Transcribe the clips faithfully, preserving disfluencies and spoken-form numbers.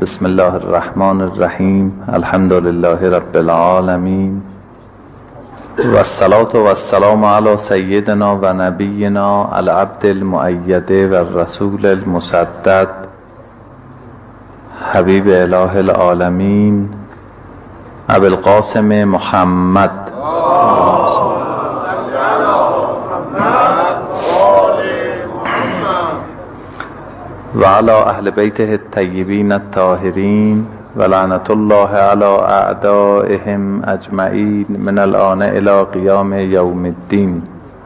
بسم الله الرحمن الرحیم. الحمد لله رب العالمین و الصلاة و السلام علی سیدنا و نبینا العبد المؤید و الرسول المسدد حبیب اله العالمین ابی القاسم محمد و علی اهل بیته الطیبین الطاهرین و لعنت الله علی اعدائهم اجمعین من الآن الی قیام یوم الدین.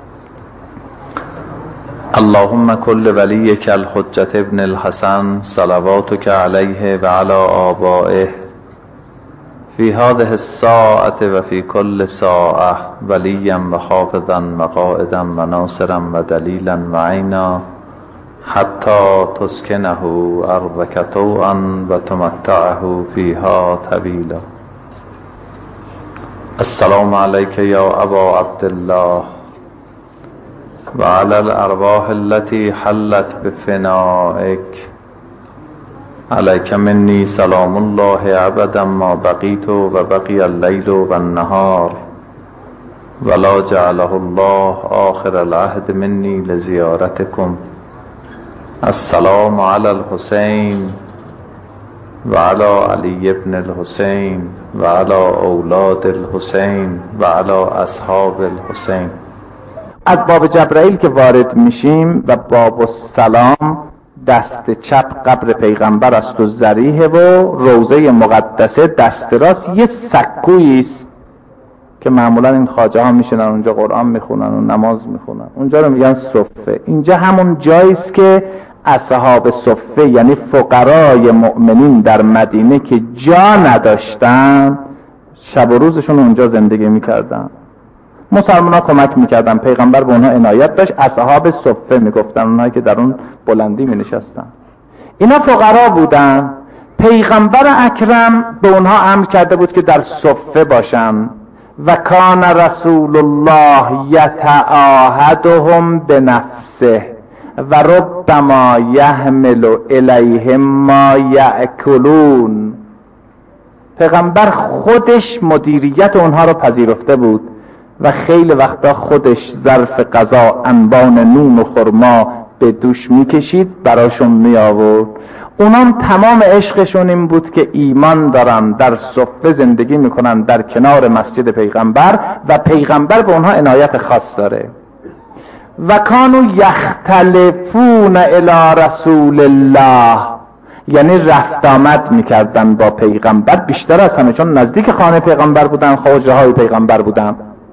اللهم کل ولیک الحجة ابن الحسن صلواتک علیه و علی آبائه فی هذه الساعة و فی کل ساعة ولیا و حافظا و قائدا و ناصرا و دلیلا و عینا حتی تسکنه ارضک طوعا و تمتعه فیها طویلا. السلام علیک یا ابا عبدالله و علی الارواح التي حلت بفنائک علیک منی سلام الله ابدا ما بقیت و بقی اللیل و النهار ولا جعله الله آخر العهد منی لزیارتکم. السلام علی الحسین و علی علی ابن الحسین و علی اولاد الحسین و علی اصحاب الحسین. از باب جبرائیل که وارد میشیم و باب السلام دست چپ قبر پیغمبر است و ذریحه و روضه مقدسه دست راست یه سکویی است که معمولا این خواجه ها میشنن اونجا قرآن میخونن و نماز میخونن، اونجا رو میگن صفه. اینجا همون جایی است که اصحاب صفه یعنی فقرای مؤمنین در مدینه که جا نداشتن شب و روزشون اونجا زندگی میکردن، مسلمان ها کمک میکردن، پیغمبر به اونها عنایت داشت، اصحاب صفه میگفتن، اونهایی که در اون بلندی مینشستن. اینا فقرا بودن. پیغمبر اکرم به اونها امر کرده بود که در صفه باشن و کان رسول الله یتعاهدهم بنفسه و ربما یحمل الیهم ما یأکلون. پیغمبر خودش مدیریت اونها رو پذیرفته بود و خیلی وقتا خودش ظرف غذا انبان نون و خرما به دوش میکشید براشون می آورد. اونان تمام عشقشون این بود که ایمان دارن، در صفه زندگی میکنن در کنار مسجد پیغمبر و پیغمبر به اونها عنایت خاص داره. و کانو یختلفون الی رسول الله، یعنی رفت آمد میکردن با پیغمبر بیشتر از همه، چون نزدیک خانه پیغمبر بودن، خواجه های پیغمبر بودن.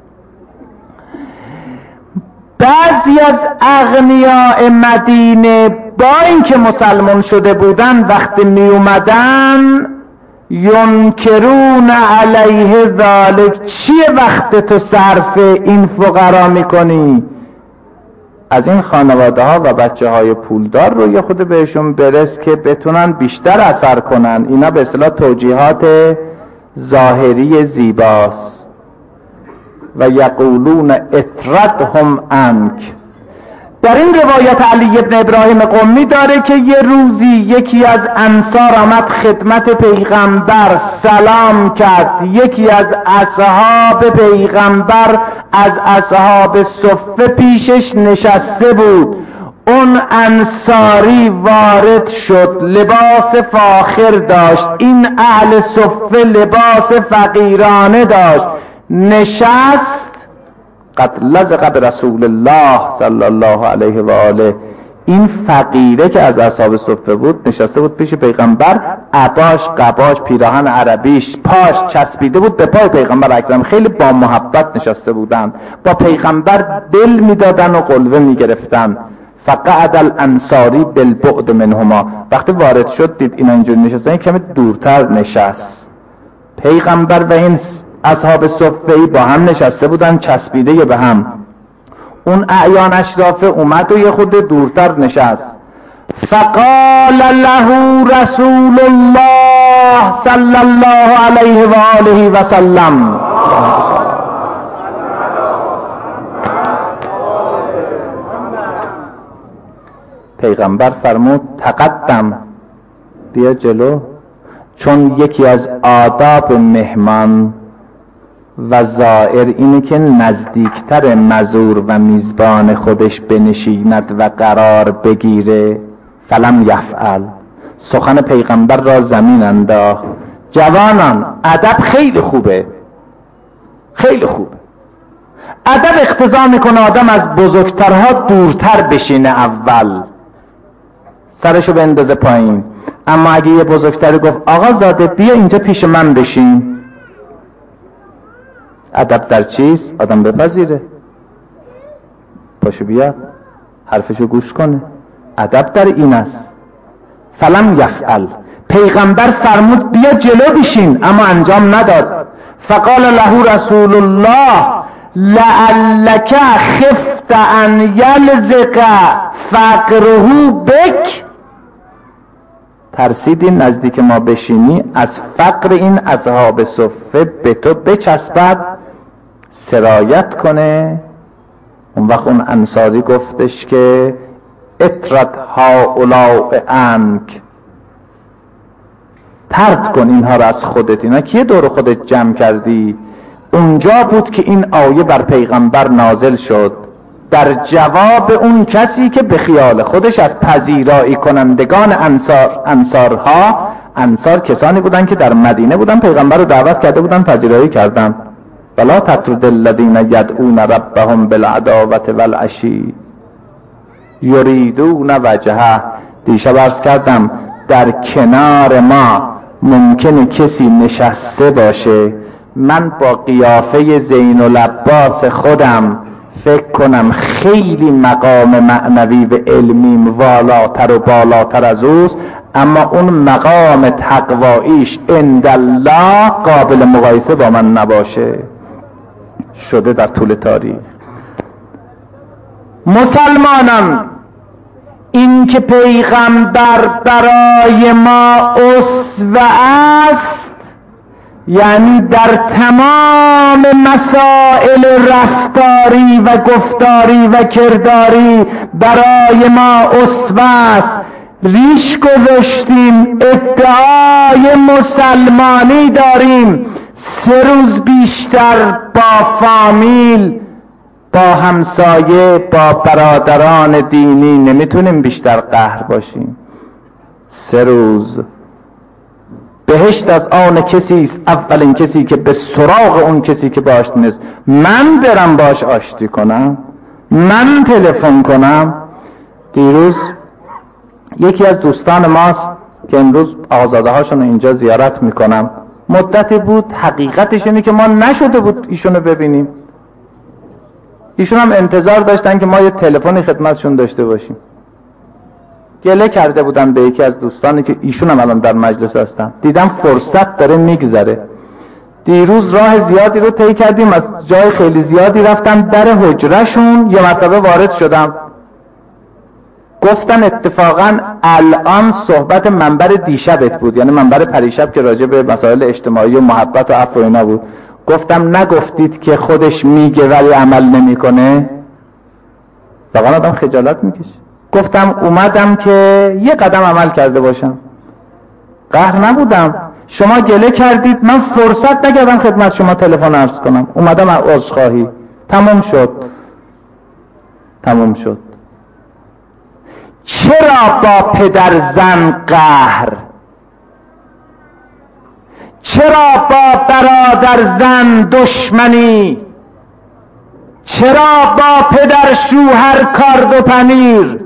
بعضی از اغنیاء مدینه با اینکه مسلمان شده بودن وقتی می اومدن ینکرون علیه ذالک، چیه وقت تو صرف این فقرا میکنی؟ از این خانواده ها و بچه های پولدار رو یه خود بهشون برس که بتونن بیشتر اثر کنن. اینا به اصطلاح توجیهات ظاهری زیباست. و یقولون اطردهم عنک. در این روایت علی ابن ابراهیم قمی داره که یه روزی یکی از انصار آمد خدمت پیغمبر سلام کرد. یکی از اصحاب پیغمبر از اصحاب صفه پیشش نشسته بود. اون انصاری وارد شد، لباس فاخر داشت، این اهل صفه لباس فقیرانه داشت. نشست، قد لزق برسول الله صلی الله علیه و آله. این فقیره که از اصحاب صفه بود نشسته بود پیش پیغمبر، عباش، قباش، پیراهن عربیش، پاش چسبیده بود به پای پیغمبر اکرم. خیلی با محبت نشسته بودن، با پیغمبر دل میدادن و قلوه میگرفتن. فقعد الانصاری بالبعد منهما. وقتی وارد شد دید اینا اینجور نشستن، کمی دورتر نشست. پیغمبر و این اصحاب صفه‌ای با هم نشسته بودن چسبیده به هم. اون اعیان اشرافه اومد و یه خود دورتر نشست. فقال له رسول الله صلی الله علیه و آله و سلم. پیغمبر فرمود تقدم، بیا جلو. چون یکی از آداب مهمان و زائر اینه که نزدیکتر مزور و میزبان خودش بنشیند و قرار بگیره. فلم یفعل، سخن پیغمبر را زمین انداخت. جوانان، ادب خیلی خوبه، خیلی خوبه. ادب اقتضا میکنه آدم از بزرگترها دورتر بشینه، اول سرشو بندازه پایین. اما اگه یه بزرگتری گفت آقا زاده بیا اینجا پیش من بشین، ادب در چیست؟ آدم بپذیره، پاشو بیا حرفشو گوش کنه. ادب در این است. فلم یفعل، پیغمبر فرمود بیا جلو بشین اما انجام نداد. فقال له رسول الله لعلک خفت ان یلزق فقره بک، ترسیدی نزدیک ما بشینی از فقر این اصحاب صفه به تو بچسبد، سرایت کنه. اون وقت اون انصاری گفتش که اطرد هؤلاء عنک، طرد کن اینها را از خودت. اینا کیه دور خودت جمع کردی؟ اونجا بود که این آیه بر پیغمبر نازل شد در جواب اون کسی که به خیال خودش از پذیرایی کنندگان انصار انصارها انصار کسانی بودن که در مدینه بودن، پیغمبر رو دعوت کرده بودن، پذیرایی کردن. ولا تطرد الذین یدعون ربهم بالعداوة والعشی یریدون وجهه. دیشب عرض کردم در کنار ما ممکنه کسی نشسته باشه، من با قیافه زین العباس خودم فکر کنم خیلی مقام معنوی و علمی والاتر و بالاتر از اوست، اما اون مقام تقواییش عند الله قابل مقایسه با من نباشه. شده در طول تاریخ. مسلمانان، این که پیغمبر برای ما اسوه است، یعنی در تمام مسائل رفتاری و گفتاری و کرداری برای ما اسوه است. ریش گذاشتیم، ادعای مسلمانی داریم، سه روز بیشتر با فامیل، با همسایه، با برادران دینی نمیتونیم بیشتر قهر باشیم. سه روز بهشت از آن کسی است، اولین کسی که به سراغ اون کسی که باش نیست. من برم باش آشتی کنم، من تلفن کنم. دیروز یکی از دوستان ماست که امروز آزاده هاشون اینجا زیارت میکنم، مدتی بود حقیقتش اینه که ما نشده بود ایشونو ببینیم. ایشون هم انتظار داشتن که ما یه تلفنی خدمتشون داشته باشیم. گله کرده بودن به یکی از دوستانی که ایشون هم الان در مجلس هستن، دیدم فرصت داره میگذره. دیروز راه زیادی رو طی کردیم، از جای خیلی زیادی رفتم در حجرهشون، یه مرتبه وارد شدم، گفتن اتفاقا الان صحبت منبر دیشبت بود، یعنی منبر پریشب که راجع به مسائل اجتماعی و محبت و عفو و اینا بود. گفتم نگفتید که خودش میگه ولی عمل نمیکنه؟ واقعا آدم خجالت میکشه. گفتم اومدم که یه قدم عمل کرده باشم، قهر نبودم. شما گله کردید، من فرصت نکردم خدمت شما تلفن عرض کنم، اومدم عذرخواهی. تموم شد، تموم شد. چرا با پدر زن قهر؟ چرا با برادر زن دشمنی؟ چرا با پدر شوهر کارد و پنیر؟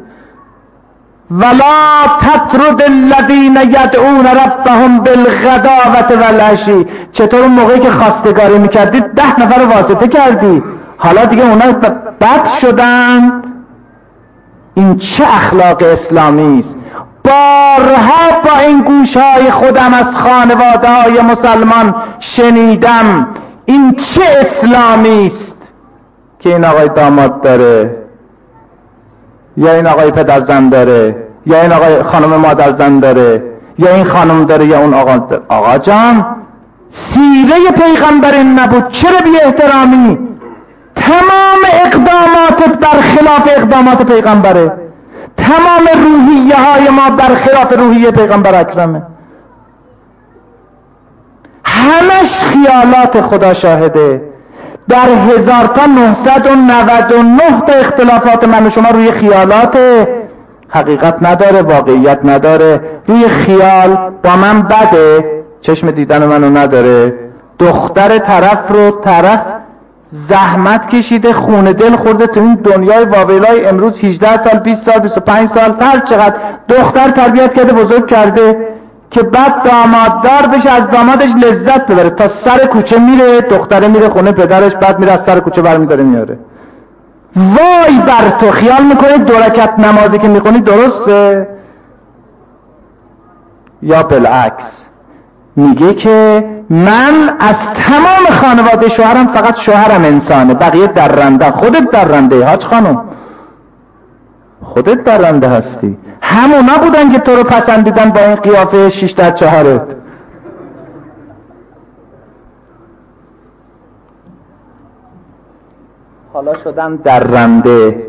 ولا تطرد الذین یدعون ربهم بالغداوة والعشی. چطور اون موقعی که خواستگاری میکردید ده نفر واسطه کردی، حالا دیگه اونا بد شدن؟ این چه اخلاق اسلامی است؟ بارها با این گوشهای خودم از خانواده های مسلمان شنیدم این چه اسلامی است که این آقای داماد داره، یا این آقای پدر زن داره، یا این آقای خانم مادر زن داره، یا این خانم داره، یا اون آقا داره. آقا جان، سیره پیغمبر این نبود، چرا بی احترامی؟ تمام اقداماتت برخلاف اقدامات پیغمبره، تمام روحیه های ما برخلاف روحیه پیغمبر اکرمه. همش خیالات، خدا شاهده. در هزار تا نهصد و نود و نه تا اختلافات من و شما روی خیالات، حقیقت نداره، واقعیت نداره. روی خیال با من بده، چشم دیدن منو نداره. دختر طرف رو طرف زحمت کشیده، خون دل خورده تو این دنیای واویلای امروز، هجده سال، بیست سال، بیست و پنج سال، هر چقدر دختر تربیت کرده، بزرگ کرده که بعد داماددار بشه، از دامادش لذت ببره. تا سر کوچه میره، دختره میره خونه پدرش، بعد میره از سر کوچه برمیداره میاره. وای بر تو، خیال میکنی دو رکعت نمازی که میخونی درسته؟ یا بالعکس میگه که من از تمام خانواده شوهرم فقط شوهرم انسانه، بقیه درنده. خودت درنده حاج خانم، خودت درنده هستی. همونا بودن که تو رو پسندیدن با این قیافه شیش در چهارت. حالا شدن درنده.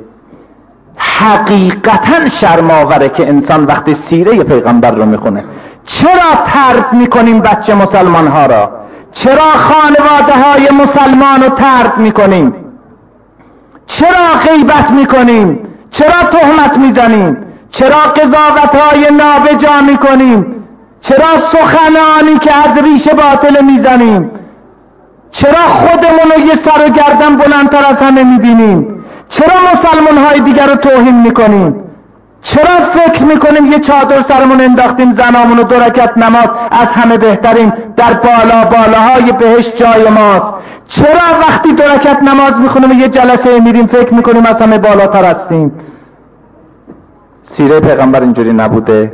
حقیقتا شرم‌آوره که انسان وقتی سیره پیغمبر رو میخونه. چرا طرد میکنیم بچه مسلمان ها را؟ چرا خانواده های مسلمان رو طرد میکنیم؟ چرا غیبت میکنیم؟ چرا تهمت میزنیم؟ چرا قضاوت های نابجا میکنیم؟ چرا سخنانی که از ریشه باطل میزنیم؟ چرا خودمون رو یه سر و گردن بلندتر از همه میبینیم؟ چرا مسلمان های دیگر رو توهین میکنیم؟ چرا فکر میکنیم یه چادر سرمون انداختیم، زنامون و دو رکعت نماز از همه بهترین، در بالا بالاهای بهشت جای ماست؟ چرا وقتی دو رکعت نماز میخونیم یه جلسه میریم فکر میکنیم از همه بالاتر هستیم؟ سیره پیغمبر اینجوری نبوده.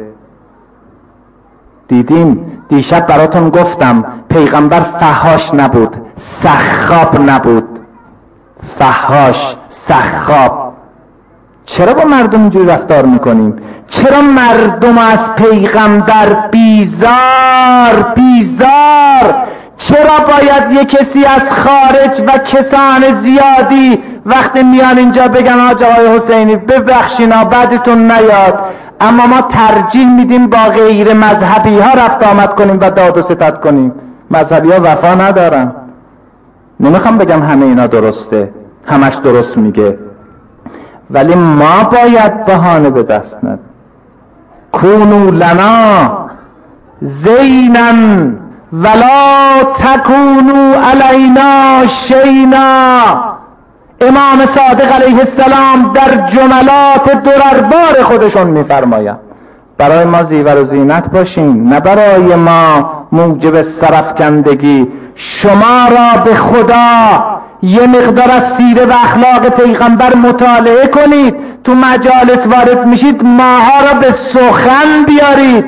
دیدیم دیشب براتون گفتم پیغمبر فحاش نبود، سخاب نبود. فحاش، سخاب. چرا با مردم اینجوری رفتار میکنیم؟ چرا مردم از پیغمبر بیزار بیزار؟ چرا باید یک کسی از خارج و کسان زیادی وقتی میان اینجا بگن آج آقای حسینی ببخشینا بعدتون نیاد، اما ما ترجیح میدیم با غیر مذهبی ها رفت آمد کنیم و داد و ستد کنیم؟ مذهبی ها وفا ندارن. نمیخوام بگم همه اینا درسته، همش درست میگه، ولی ما باید بهانه به دست ندیم. کونو لنا زینا ولا تکونو علینا شینا. امام صادق علیه السلام در جملات درربار خودشون میفرمایند برای ما زیور و زینت باشین، نه برای ما موجب سرفکندگی. شما را به خدا یه مقدار از سیره و اخلاق پیغمبر مطالعه کنید، تو مجالس وارد میشید ماها را به سخن بیارید،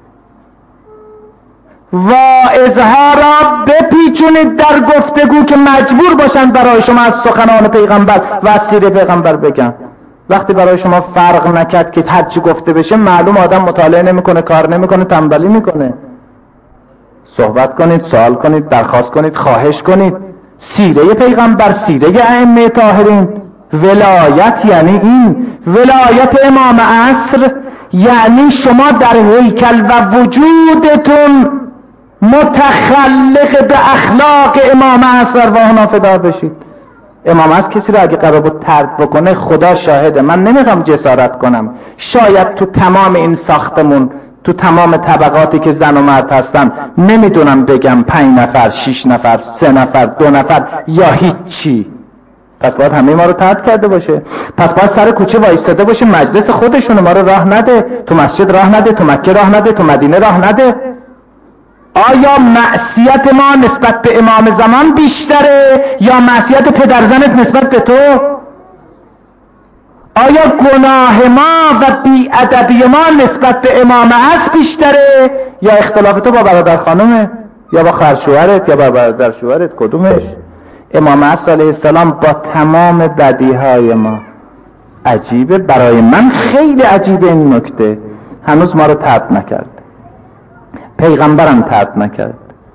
واعظها را بپیچونید در گفتگو که مجبور باشند برای شما از سخنان پیغمبر و از سیره پیغمبر بگن. وقتی برای شما فرق نکرد که هرچی گفته بشه، معلوم آدم مطالعه نمیکنه، کار نمیکنه، تنبلی میکنه. صحبت کنید، سوال کنید، درخواست کنید، خواهش کنید. سیره پیغمبر، سیره ائمه طاهرین. ولایت یعنی این، ولایت امام عصر یعنی شما در هیکل و وجودتون متخلق به اخلاق امام عصر ارواحنا فدا بشید. امام عصر کسی را اگه قرار بود طرد بکنه، خدا شاهده من نمیخوام جسارت کنم، شاید تو تمام این ساختمون، تو تمام طبقاتی که زن و مرد هستن، نمیدونم بگم پنج نفر، شش نفر، سه نفر، دو نفر یا هیچی. پس باید همه ما رو طرد کرده باشه. پس باید سر کوچه وایستاده باشه، مجلس خودشونه ما رو راه نده، تو مسجد راه نده، تو مکه راه نده، تو مدینه راه نده. آیا معصیت ما نسبت به امام زمان بیشتره یا معصیت پدرزنت نسبت به تو؟ آیا گناه ما و بی‌ادبی ما نسبت به امام عصر بیشتره یا اختلاف تو با برادر خانومه یا با خواهرشوهرت یا با برادر شوهرت؟ کدومش؟ امام عصر علیه السلام با تمام بدیهای ما. عجیبه، برای من خیلی عجیبه این نکته. هنوز ما رو طرد نکرد، پیغمبرم طرد نکرد.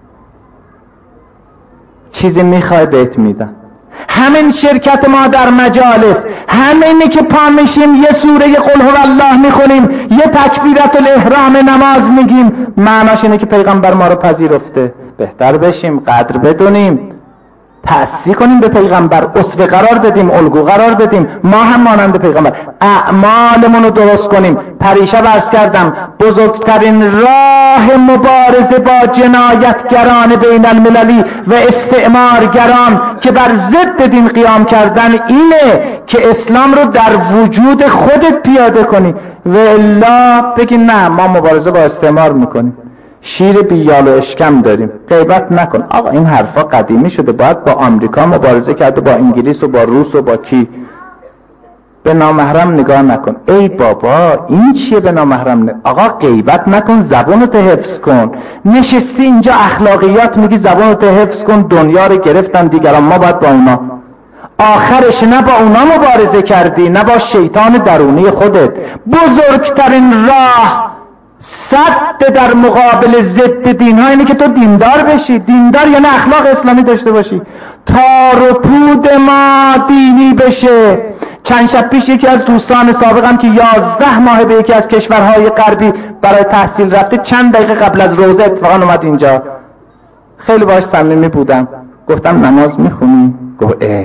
چیزی میخوای بهت میدن. همین شرکت ما در مجالس، همینی که پا میشیم یه سوره قل هو الله میخونیم، یه تکبیرت الاحرام نماز میگیم، معناش اینه که پیغمبر ما رو پذیرفته. بهتر بشیم، قدر بدونیم، تأسیس کنیم به پیغمبر، اسوه قرار بدیم، الگو قرار بدیم، ما هم مانند پیغمبر اعمالمون رو درست کنیم. پریشب عرض کردم بزرگترین راه مبارزه با جنایتگران بین المللی و استعمارگران که بر ضد دین قیام کردن اینه که اسلام رو در وجود خودت پیاده کنی و الا بگی نه ما مبارزه با استعمار میکنیم، شیر بیال و اشکم داریم، غیبت نکن. آقا این حرفا قدیمی شده، باید با آمریکا مبارزه کرد و با انگلیس و با روس و با کی. به نامحرم نگاه نکن. ای بابا این چیه به نامحرم نگاه؟ آقا غیبت نکن، زبانت حفظ کن. نشستی اینجا اخلاقیات میگی زبانت حفظ کن، دنیا رو گرفتن دیگران، ما باید با اونا. آخرش نه با اونا مبارزه کردی نه با شیطان درونی خودت. بزرگترین راه صد در مقابل ضد دین ها اینه که تو دیندار بشی. دیندار یعنی اخلاق اسلامی داشته باشی، تار و پود ما دینی بشه. چند شب پیش یکی از دوستان سابقم که یازده ماه به یکی از کشورهای غربی برای تحصیل رفته، چند دقیقه قبل از روزه اتفاقا اومد اینجا. خیلی باهاش صمیمی بودم، گفتم نماز میخونی؟ گفت اه.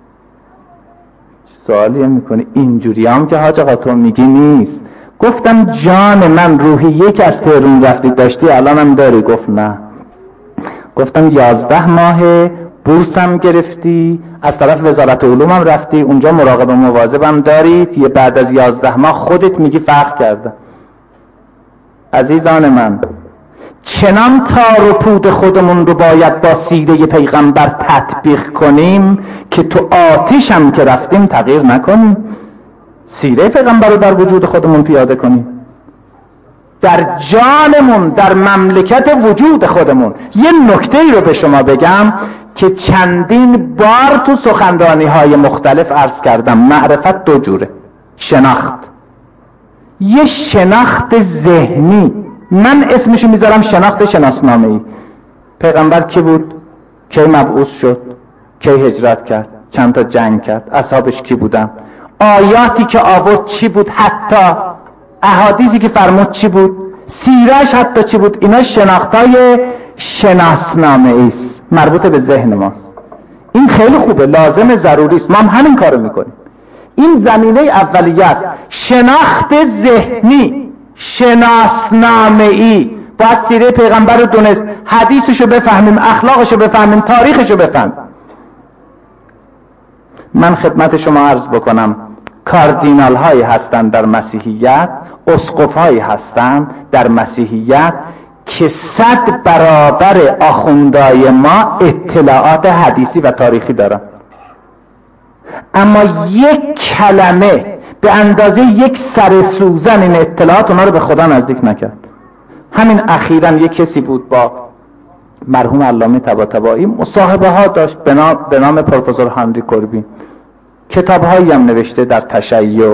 سوالی میکنی اینجوری هم که حاج آقا تو میگی نیست. گفتم جان من روحیه که از تهران رفتی داشتی الانم داری؟ گفت نه. گفتم یازده ماه بورسم گرفتی، از طرف وزارت علومم رفتی، اونجا مراقب و مواظبم داری، یه بعد از یازده ماه خودت میگی فرق کرده. عزیزان من چنان تار و پود خودمون رو باید با سیره پیغمبر تطبیق کنیم که تو آتش هم که رفتیم تغییر نکنیم، سیره پیغمبر رو در وجود خودمون پیاده کنیم، در جانمون، در مملکت وجود خودمون. یه نکته ای رو به شما بگم که چندین بار تو سخنرانی های مختلف عرض کردم. معرفت دو جوره. شناخت، یه شناخت ذهنی، من اسمشو میذارم شناخت شناسنامه‌ای. پیغمبر کی بود؟ کی مبعوث شد؟ کی هجرت کرد؟ چند تا جنگ کرد؟ اصحابش کی بودن؟ آیاتی که آورد چی بود؟ حتی احادیثی که فرمود چی بود؟ سیرش حتی چی بود؟ اینا شناختای شناسنامه‌ای است، مربوط به ذهن ماست. این خیلی خوبه، لازم، ضروری است، ما هم همین کارو میکنیم. این زمینه اولیه است، شناخت ذهنی، شناسنامه‌ای. باید سیره پیغمبر رو دونست، حدیثشو بفهمیم، اخلاقشو بفهمیم، تاریخشو بفهمیم. من خدمت شما عرض بکنم کاردینال هایی هستند در مسیحیت، اسقف هایی هستند در مسیحیت که صد برابر آخوندهای ما اطلاعات حدیثی و تاریخی دارن، اما یک کلمه به اندازه یک سر سوزن این اطلاعات اونا رو به خدا نزدیک نکرد. همین اخیراً یک کسی بود با مرحوم علامه طباطبایی مصاحبه ها داشت به نام, به نام پروفسور هنری کوربین، کتاب هایی هم نوشته در تشیع،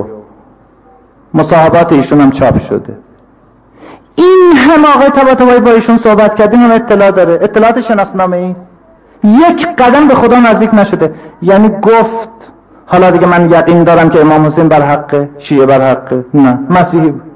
مصاحبات ایشون هم چاپ شده. این هم آقای طباطبایی با ایشون صحبت کردیم، هم اطلاع داره، اطلاعات شناسنامه ای، یک قدم به خدا نزدیک نشده. یعنی گفت حالا دیگه من یقین دارم که امام حسین بر حقه، شیعه بر حقه، نه، مسیحی بود.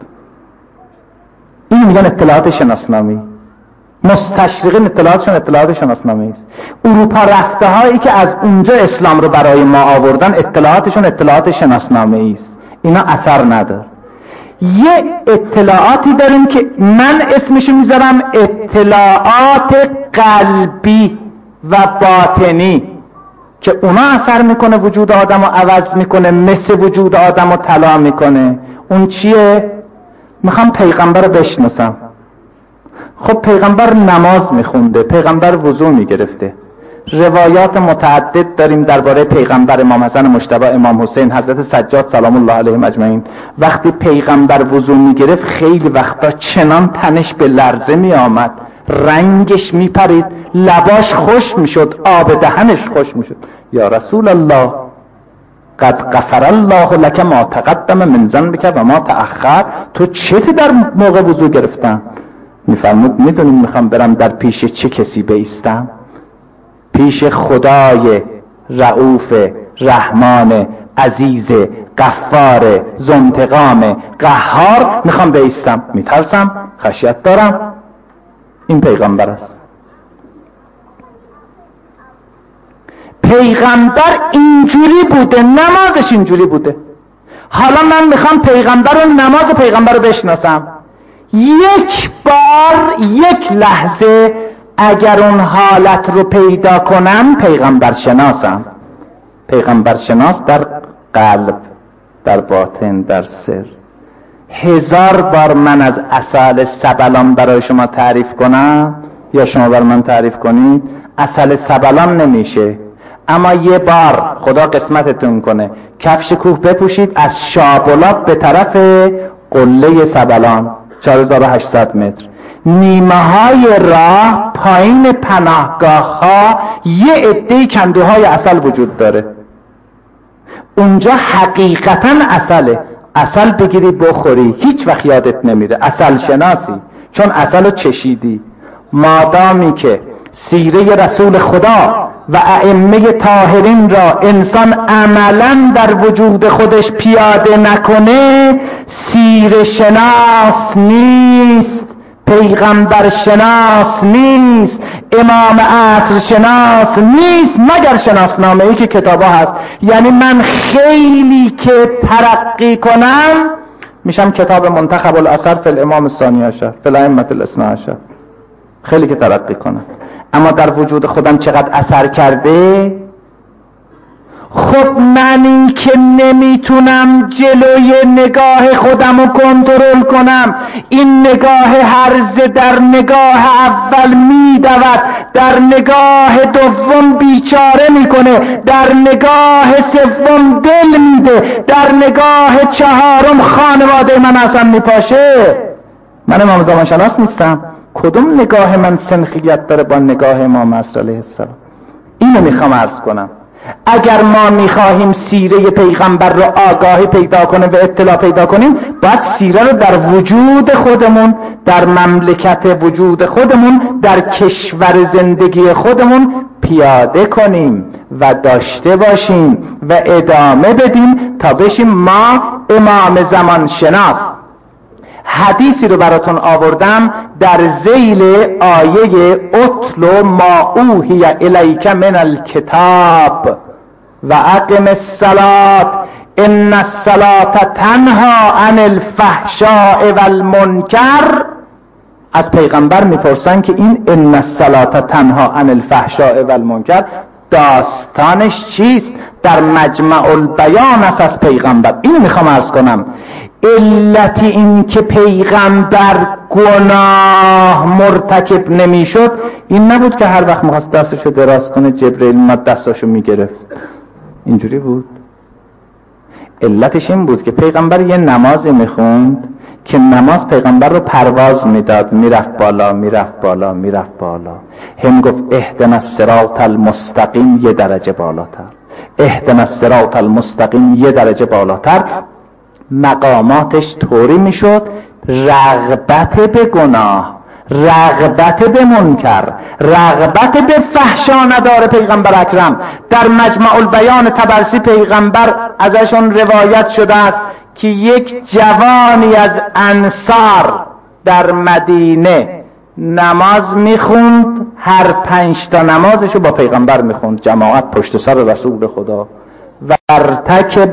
این میگن اطلاعات شناسنامه‌ای. مستشرقین اطلاعاتشون اطلاعات شناسنامه‌ای است. اروپا رفته هایی که از اونجا اسلام رو برای ما آوردن اطلاعاتشون اطلاعات شناسنامه‌ای است. اینا اثر نداره. یه اطلاعاتی داریم که من اسمشو میذارم اطلاعات قلبی و باطنی که اونا اثر میکنه، وجود آدم رو عوض میکنه، مثل وجود آدم رو طلا میکنه. اون چیه؟ میخوام پیغمبر رو بشناسم. خب پیغمبر نماز میخونده، پیغمبر وضو میگرفته. روایات متعدد داریم درباره پیغمبر، امام حسن مجتبی، امام حسین، حضرت سجاد سلام الله علیهم اجمعین. وقتی پیغمبر وضو میگرفت خیلی وقتا چنان تنش به لرزه میآمد، رنگش میپرید، لباش خوش میشد، آب دهنش خوش میشد. یا رسول الله قد غفر الله لك ما تقدم من ذنبك و ما تأخر. تو چته در موقع وضو گرفتن؟ میفرمود میدونیم میخوام برم در پیش چه کسی بایستم؟ پیش خدای رؤوف رحمان عزیز غفار ذوانتقام قهار میخوام بایستم. میترسم، خشیت دارم. این پیغمبر است. پیغمبر اینجوری بوده، نمازش اینجوری بوده. حالا من میخوام پیغمبر و نماز پیغمبر رو بشناسم. یک بار، یک لحظه اگر اون حالت رو پیدا کنم پیغمبر شناسم. پیغمبر شناس در قلب، در باطن، در سر. هزار بار من از عسل سبلان برای شما تعریف کنم یا شما بر من تعریف کنید، عسل سبلان نمیشه. اما یه بار خدا قسمتتون کنه کفش کوه بپوشید از شابلات به طرف قله سبلان چهار هزار و هشتصد متر، نیمه های راه پایین پناهگاه ها یه عده کندوهای عسل وجود داره. اونجا حقیقتا عسله. عسل بگیری بخوری هیچ وقت یادت نمیره، عسل شناسی، چون عسل رو چشیدی. مادامی که سیره رسول خدا و ائمه طاهرین را انسان عملا در وجود خودش پیاده نکنه، سیره شناس نیست، پیغمبر شناس نیست، امام عصر شناس نیست، مگر شناسنامه ای که کتابا هست. یعنی من خیلی که ترقی کنم میشم کتاب منتخب الاثر فی الامام الثانی عشر فی الائمه الاثنا عشر، خیلی که ترقی کنم. اما در وجود خودم چقدر اثر کرده؟ خب منی که نمیتونم جلوی نگاه خودم رو کنترل کنم، این نگاه هرزه در نگاه اول میدود، در نگاه دوم بیچاره میکنه، در نگاه سوم دل میده، در نگاه چهارم خانواده من اصلا میپاشه. من امام زمان شناس نیستم. کدوم نگاه من سنخیت داره با نگاه امام عصر علیه السلام؟ اینو میخوام عرض کنم. اگر ما میخواهیم سیره پیغمبر رو آگاهی پیدا کنیم و اطلاع پیدا کنیم، باید سیره رو در وجود خودمون، در مملکت وجود خودمون، در کشور زندگی خودمون پیاده کنیم و داشته باشیم و ادامه بدیم تا بشیم ما امام زمان شناس. حدیثی رو براتون آوردم در ذیل آیه اتل ما اوحی الیک من الکتاب و اقم الصلاة ان الصلاة تنها عن الفحشاء والمنکر. از پیغمبر میپرسن که این ان الصلاة تنها عن الفحشاء والمنکر داستانش چیست؟ در مجمع البیان است از پیغمبر. اینو میخوام عرض کنم. علت این که پیغمبر گناه مرتکب نمیشد این نبود که هر وقت میخواست دستشو دراز کنه جبرئیل اومد دستشو میگرفت، اینجوری بود. علتش این بود که پیغمبر یه نمازی میخوند که نماز پیغمبر رو پرواز میداد، میرفت بالا میرفت بالا میرفت بالا. هم گفت اهدنا الصراط المستقیم یه درجه بالاتر، اهدنا الصراط المستقیم یه درجه بالاتر. مقاماتش طوری میشد رغبت به گناه، رغبت به منکر، رغبت به فحشا نداره پیغمبر اکرم. در مجمع البیان طبرسی پیغمبر ازشون روایت شده است که یک جوانی از انصار در مدینه نماز میخوند، هر پنج تا نمازشو با پیغمبر میخوند، جماعت پشت سر رسول خدا. و ارتکب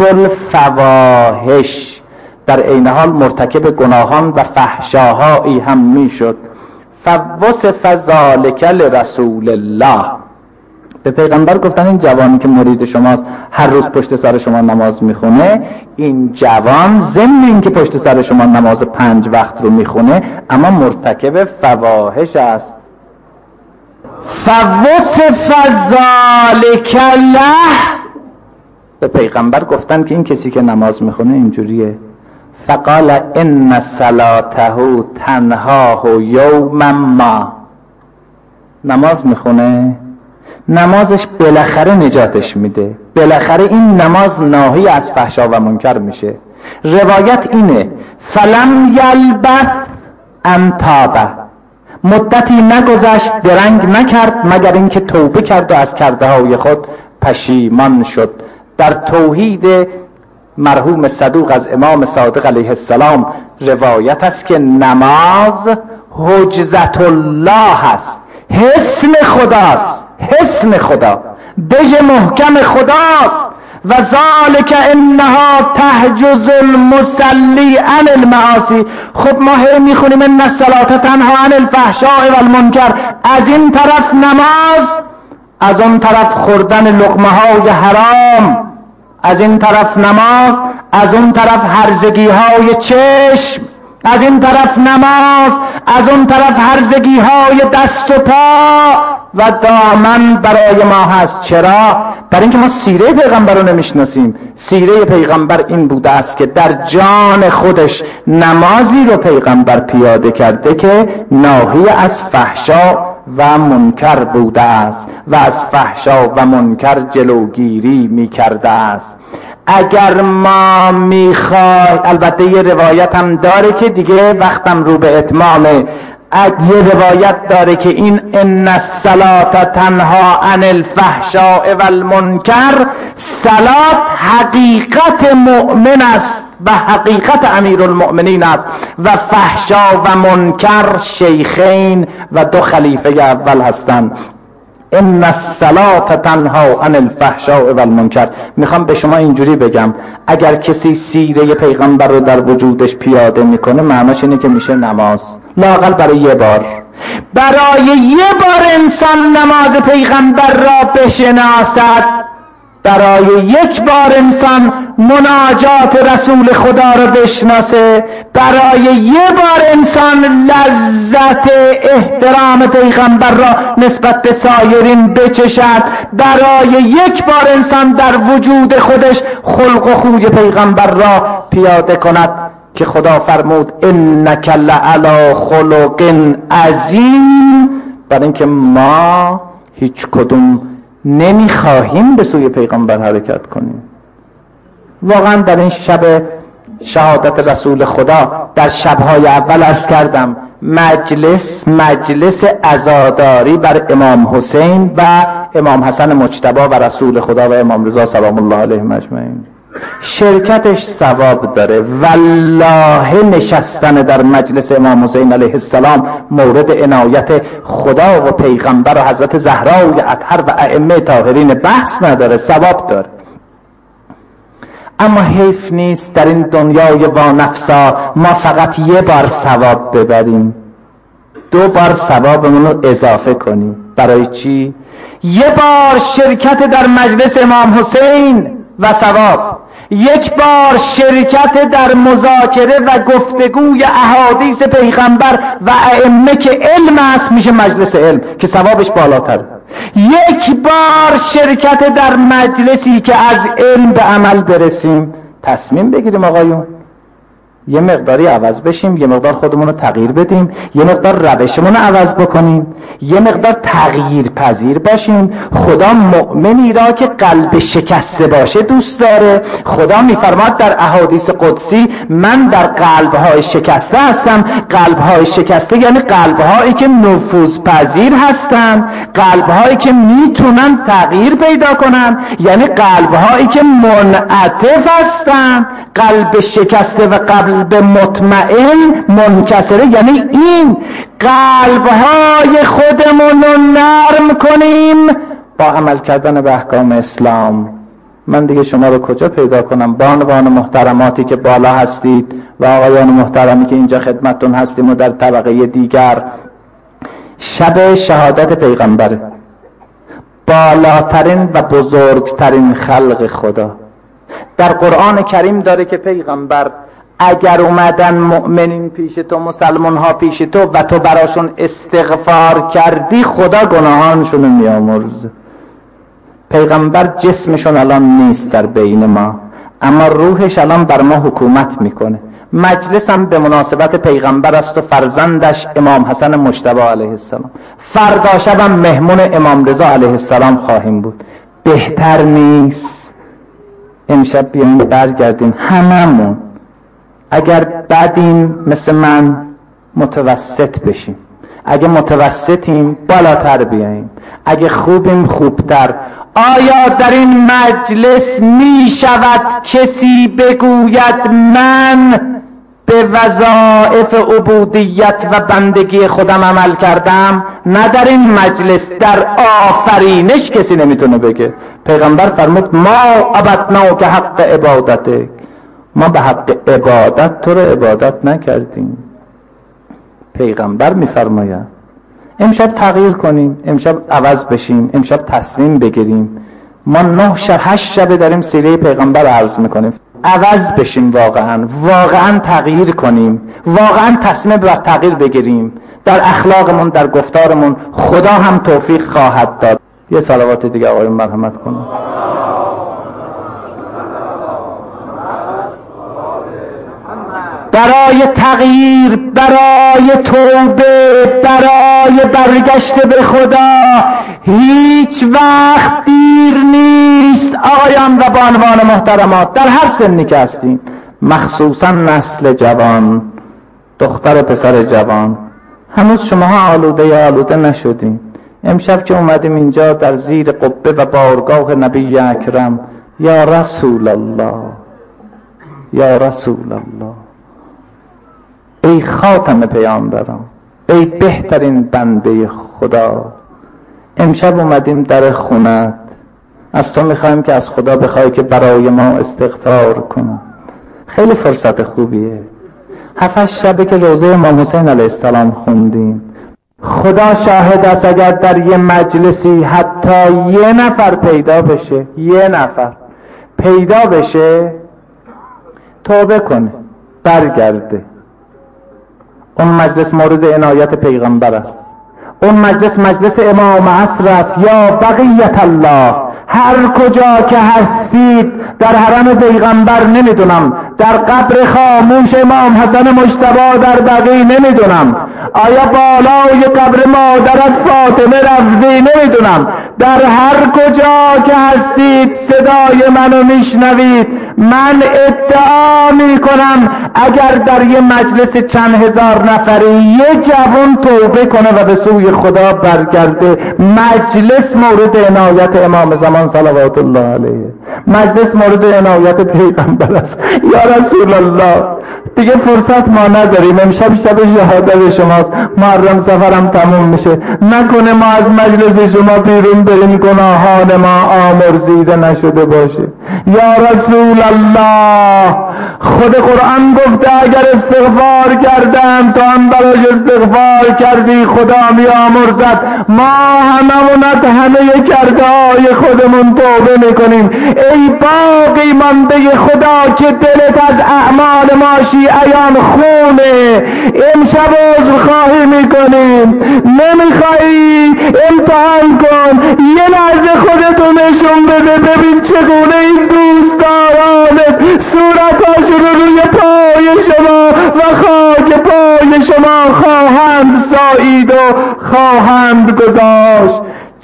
الفواحش، در عین حال مرتکب گناهان و فحشاهایی هم میشد. فوصف ذلک لرسول الله. به پیغمبر گفتن این جوانی که مرید شماست هر روز پشت سر شما نماز میخونه، این جوان ضمن این که پشت سر شما نماز پنج وقت رو میخونه اما مرتکب فواحش است. فوصف ذلک له. به پیغمبر گفتن که این کسی که نماز میخونه اینجوریه. فقال ان صلاته تنهاه یوما ما. نماز میخونه، نمازش بالاخره نجاتش میده، بالاخره این نماز ناهی از فحشا و منکر میشه. روایت اینه فلم یلبث ان تاب. مدتی نگذشت، درنگ نکرد مگر اینکه توبه کرد و از کرده های خود پشیمان شد. در توحید مرحوم صدوق از امام صادق علیه السلام روایت است که نماز حجزت الله است، حصن خداست. حصن خدا، دژ محکم خداست. و ذالک انها تحجز المصلی عن المعاصی. خب ما هی میخونیم ان الصلاة تنها عن الفحشاء والمنکر، از این طرف نماز، از اون طرف خوردن لقمه های حرام، از این طرف نماز، از اون طرف هرزگی های چشم، از این طرف نماز، از اون طرف هرزگی های دست و پا و دامن برای ما هست. چرا؟ برای اینکه ما سیره پیغمبر رو نمیشناسیم. سیره پیغمبر این بوده است که در جان خودش نمازی رو پیغمبر پیاده کرده که ناهی از فحشا و منکر بوده است و از فحشا و منکر جلوگیری میکرده است. اگر ما میخوای، البته یه روایت هم داره که دیگه وقتم رو به اتمامه، یه روایت داره که این ان الصلاة تنها عن الفحشاء والمنکر، صلات حقیقت مؤمن است و حقیقت امیرالمؤمنین است و فحشا و منکر شیخین و دو خلیفه اول هستند. ان الصلاة تنها عن الفحشاء والمنکر. میخوام به شما اینجوری بگم، اگر کسی سیره پیغمبر رو در وجودش پیاده میکنه، معناش اینه که میشه نماز، لااقل برای یه بار. برای یه بار انسان نماز پیغمبر را بشناسد، برای یک بار انسان مناجات رسول خدا را بشناسه، برای یه بار انسان لذت احترام پیغمبر را نسبت به سایرین بچشد، برای یک بار انسان در وجود خودش خلق و خوی پیغمبر را پیاده کند که خدا فرمود انک لعلی خلق عظیم. برای اینکه ما هیچ کدوم نمیخواهیم به سوی پیغمبر حرکت کنیم. واقعا در این شب شهادت رسول خدا، در شبهای اول عرض کردم، مجلس مجلس عزاداری بر امام حسین و امام حسن مجتبی و رسول خدا و امام رضا سلام الله علیهم اجمعین. شرکتش ثواب داره. والله نشستن در مجلس امام حسین علیه السلام مورد عنایت خدا و پیغمبر و حضرت زهرا و اطهر و ائمه طاهرین بحث نداره، ثواب داره. اما حیف نیست در این دنیای وانفسا ما فقط یه بار ثواب ببریم، دو بار ثوابمون رو اضافه کنیم. برای چی؟ یه بار شرکت در مجلس امام حسین و ثواب، یک بار شرکت در مذاکره و گفتگوی احادیث پیغمبر و ائمه که علم است میشه مجلس علم که ثوابش بالاتر. یک بار شرکت در مجلسی که از علم به عمل برسیم، تصمیم بگیریم آقایون یه مقداری عوض بشیم، یه مقدار خودمون رو تغییر بدیم، یه مقدار روشمون رو عوض بکنیم، یه مقدار تغییر پذیر باشیم. خدا مؤمنی را که قلب شکسته باشه دوست داره. خدا میفرماد در احادیث قدسی من در قلب‌های شکسته هستم. قلب‌های شکسته یعنی قلب‌هایی که نفوذ پذیر هستن، قلب‌هایی که میتونن تغییر پیدا کنن، یعنی قلب‌هایی که منعطف هستن. قلب شکسته و قلب به مطمئن منکسره، یعنی این قلب‌های خودمون رو نرم کنیم با عمل کردن به احکام اسلام. من دیگه شما رو کجا پیدا کنم؟ بانوان محترماتی که بالا هستید و آقایان محترمی که اینجا خدمتتون هستیم و در طبقه دیگر، شب شهادت پیغمبره، بالاترین و بزرگترین خلق خدا. در قرآن کریم داره که پیغمبر اگر اومدن مؤمنین پیش تو، مسلمان ها پیش تو و تو براشون استغفار کردی، خدا گناهانشون رو میامرزه. پیغمبر جسمشون الان نیست در بین ما، اما روحش الان بر ما حکومت میکنه. مجلس هم به مناسبت پیغمبر است و فرزندش امام حسن مجتبی علیه السلام. فردا شب هم مهمون امام رضا علیه السلام خواهیم بود. بهتر نیست امشب بیاییم برگردیم هممون، اگر بدیم مثل من متوسط بشیم، اگه متوسطیم بالاتر بیاییم، اگه خوبیم خوبتر. آیا در این مجلس می شود کسی بگوید من به وظایف عبودیت و بندگی خودم عمل کردم، نه در این مجلس، در آفرینش کسی نمیتونه بگه. پیغمبر فرمود ما عبدنا که حق عبادته، ما به حق عبادت تو رو عبادت نکردیم. پیغمبر میفرماید امشب تغییر کنیم، امشب عوض بشیم، امشب تسلیم بگیریم. ما نه شب هشت شبه داریم سیره پیغمبر عرض میکنیم. عوض بشیم، واقعا واقعا تغییر کنیم، واقعا تصمیم بر تغییر بگیریم در اخلاقمون، در گفتارمون. خدا هم توفیق خواهد داد. یه صلوات دیگه آقایون مرحمت کنیم. برای تغییر، برای توبه، برای برگشت به خدا هیچ وقت دیر نیست. آقایان و بانوان محترمات در هر سنی که هستین، مخصوصا نسل جوان، دختر و پسر جوان، هنوز شماها آلوده یا آلوده نشدین. امشب که اومدیم اینجا در زیر قبه و بارگاه نبی اکرم، یا رسول الله، یا رسول الله، ای خاتم پیامبران، ای بهترین بنده خدا، امشب اومدیم در خونت، از تو میخوایم که از خدا بخوای که برای ما استغفار کن. خیلی فرصت خوبیه. هفت شبه که روزه امام حسین علیه السلام خوندیم. خدا شاهد است اگر در یه مجلسی حتی یه نفر پیدا بشه، یه نفر پیدا بشه توبه کنه، برگرده، اون مجلس مورد عنایت پیغمبر است. اون مجلس مجلس امام عصر است. یا بقیت الله، هر کجا که هستید در حرم پیغمبر نمیدونم، در قبر خاموش امام حسن مجتبی در بقیع نمیدونم، آیا بالای قبر مادرت فاطمه رفتی نمیدونم، در هر کجا که هستید صدای منو میشنوید، من ادعا میکنم اگر در یه مجلس چند هزار نفری یه جوان توبه کنه و به سوی خدا برگرده، مجلس مورد عنایت امام زمان صلوات الله علیه، مجلس مورد عنایت پیغمبر است. یا رسول الله، دیگه فرصت ما نداریم، امشب شب شهادت شماست، محرم سفرم تموم میشه، نکنه ما از مجلس شما بیرون بریم گناهان ما آمرزیده نشده باشه. یا رسول الله، خود قرآن گفته اگر استغفار کردم تو هم براش استغفار کردی خدا می آمرزد. ما هممون از همه کرده های خودمون توبه میکنیم. ای باقی مانده خدا که دلت از اعمال ما شیعیان خونه، امشب عذر خواهی میکنیم، نمیخوایی امتحان کن، یه لحظه خودتو نشون بده، ببین چگونه این دوستدارانت صورتاش رو روی پای شما و خاک پای شما خواهند سایید و خواهند گذاشت.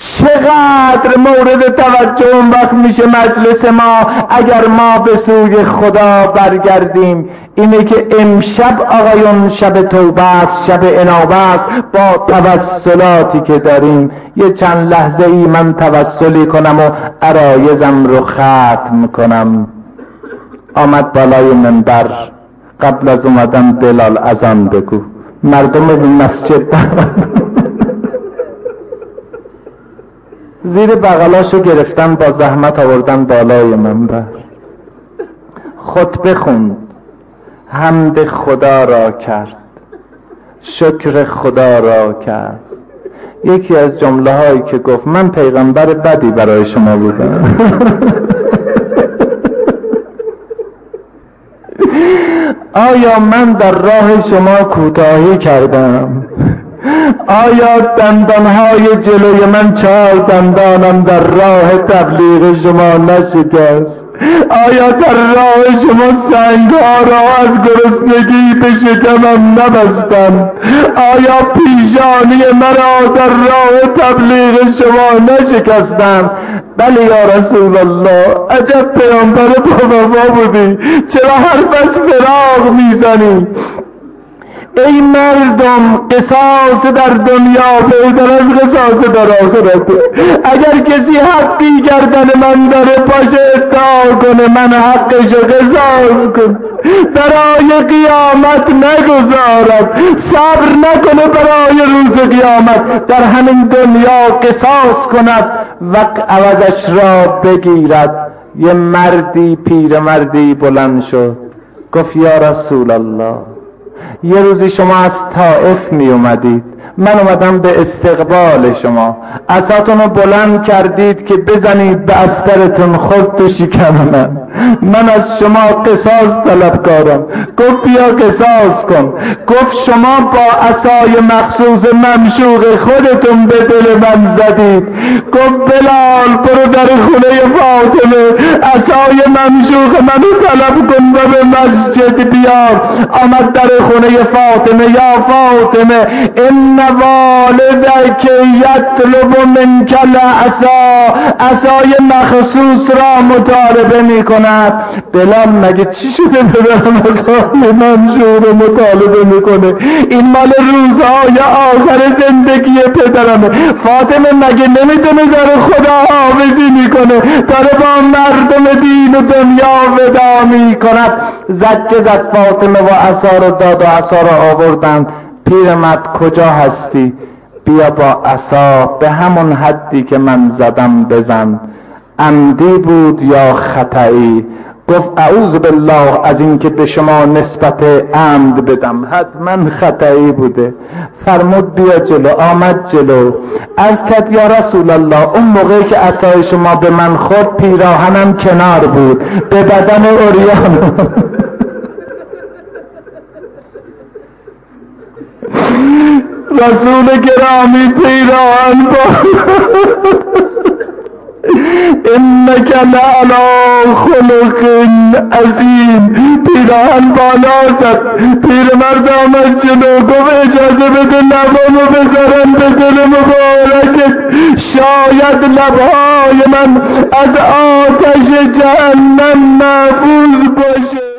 چقدر مورد توجه اون وقت میشه مجلس ما اگر ما به سوی خدا برگردیم. اینه که امشب آقایون شب توبه است، شب انابه است. با توسلاتی که داریم یه چند لحظه ای من توسلی کنم و عرایزم رو ختم کنم. آمد بالای منبر، قبل از اومدن بلال اذان بگو، مردم به مسجد زیر بغلاشو گرفتن، با زحمت آوردن بالای منبر، خطبه خوند، حمد خدا را کرد، شکر خدا را کرد. یکی از جمله هایی که گفت من پیغمبر بدی برای شما بودم. آیا من در راه شما کوتاهی کردم؟ آیا دندانهای جلوی من چهار دندانم در راه تبلیغ شما نشکست؟ آیا در راه شما سنگها را از گرسنگی به شکمم نبستند؟ آیا پیشانی مرا در راه تبلیغ شما نشکستند؟ بله یا رسول الله، عجب پیامبر با وفا بودی، چرا حرف از فراق میزنی؟ ای مردم قصاص در دنیا بهتر از قصاص در آخرت. اگر کسی حقی گردن من داره پاشه ادعا کنه من حقشو قصاص کن، برای قیامت نگذارد، صبر نکنه برای روز قیامت، در همین دنیا قصاص کند و عوضش را بگیرد. یه مردی پیرمردی بلند شد گفت یا رسول الله، یه روزی شما از طائف می اومدید، من اومدم به استقبال شما، عصاتون رو بلند کردید که بزنید به استرتون، خورد تو شکم من، من از شما قصاص طلبکارم. گفت بیا قصاص کن. گفت شما با عصای مخصوص ممشوق خودتون به دل من زدید. گفت بلال برو در خونه فاطمه عصای ممشوق منو طلب کن و به مسجد بیار. آمد در خونه فاطمه، یا فاطمه ان والدک یطلب منک العصا، عصای مخصوص را مطالبه می کند. بلال مگه چی شده بدارم عصای منشور رو مطالبه میکنه؟ این مال روزهای آخر زندگی پدرمه. فاطمه مگه نمیدونه داره خدا حافظی میکنه، داره با مردم دین و دنیا ودا میکند. زد زد فاطمه و عصا رو داد و عصا رو آوردن. پیرمرد کجا هستی؟ بیا با عصا به همون حدی که من زدم بزن. عمدی بود یا خطایی؟ گفت اعوذ بالله از این که به شما نسبت عمد بدم، حتما خطایی بوده. فرمود بیا جلو. آمد جلو. عرض کرد یا رسول الله، اون موقعی که عصای شما به من خورد پیراهنم کنار بود، به بدن عریان. رسول گرامی پیراهن با انک لعلی خلق عظیم، پیراهن بالا زد. پیرمرد آمد جلو گفت اجازه بده لبامو بذارم به دل مبارکت، شاید لبهای من از آتش جهنم محفوظ باشه.